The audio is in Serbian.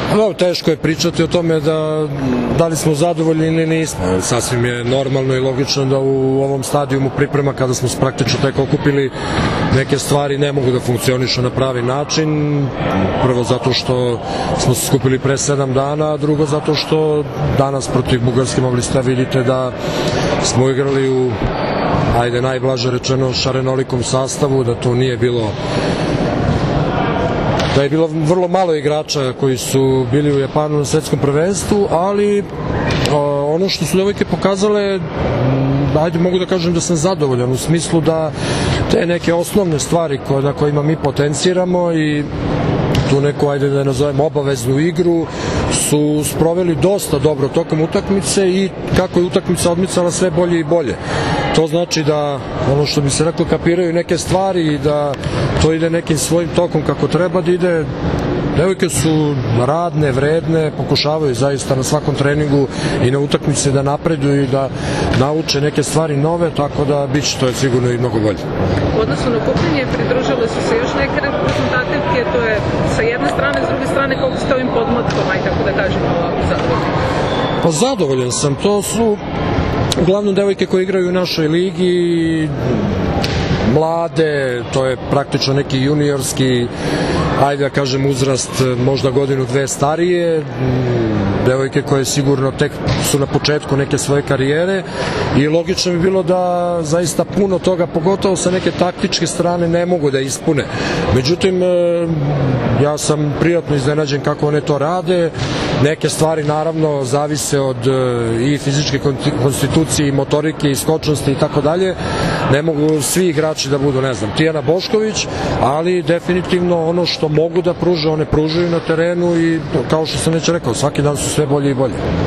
Teško je pričati o tome da li smo zadovoljni ili nismo. Sasvim je normalno i logično da u ovom stadijumu priprema, kada smo se praktično tek okupili, neke stvari ne mogu da funkcionišu na pravi način. Prvo zato što smo se skupili pre 7 dana, a drugo zato što danas protiv Bugarske mogli ste vidite da smo igrali u, ajde najblaže rečeno, šarenolikom sastavu, da to nije bilo, da je bilo vrlo malo igrača koji su bili u Japanu na svetskom prvenstvu, ali ono što su devojke pokazale, ajde mogu da kažem da sam zadovoljan u smislu da te neke osnovne stvari na kojima mi potenciramo i tu neku, ajde da nazovem, obaveznu igru su sproveli dosta dobro tokom utakmice i kako je utakmica odmicala sve bolje i bolje. To znači da, ono što bi se reklo, kapiraju neke stvari i da to ide nekim svojim tokom kako treba da ide. Devojke su radne, vredne, pokušavaju zaista na svakom treningu i na utakmici da napreduju i da nauče neke stvari nove, tako da biće to je sigurno i mnogo bolje. U odnosu na okupljanje pridružile su se još neke reprezentativke, to je sa jedne strane, s druge strane koliko ste ovim podmlatkom, aj tako da kažemo, zadovoljni? Pa zadovoljan sam, to su uglavnom devojke koje igraju u našoj ligi, mlade, to je praktično neki juniorski, ajde da kažem, uzrast, možda godinu, dve starije, devojke koje sigurno tek su na početku neke svoje karijere i logično bi bilo da zaista puno toga, pogotovo sa neke taktičke strane, ne mogu da ispune. Međutim, ja sam prijatno iznenađen kako one to rade. Neke stvari naravno zavise od i fizičke konstitucije i motorike i skočnosti i tako dalje. Ne mogu svi igrači da budu, ne znam, Tijana Bošković, ali definitivno ono što mogu da pruže, one pružaju na terenu i kao što sam već rekao, svaki dan su sve bolje i bolje.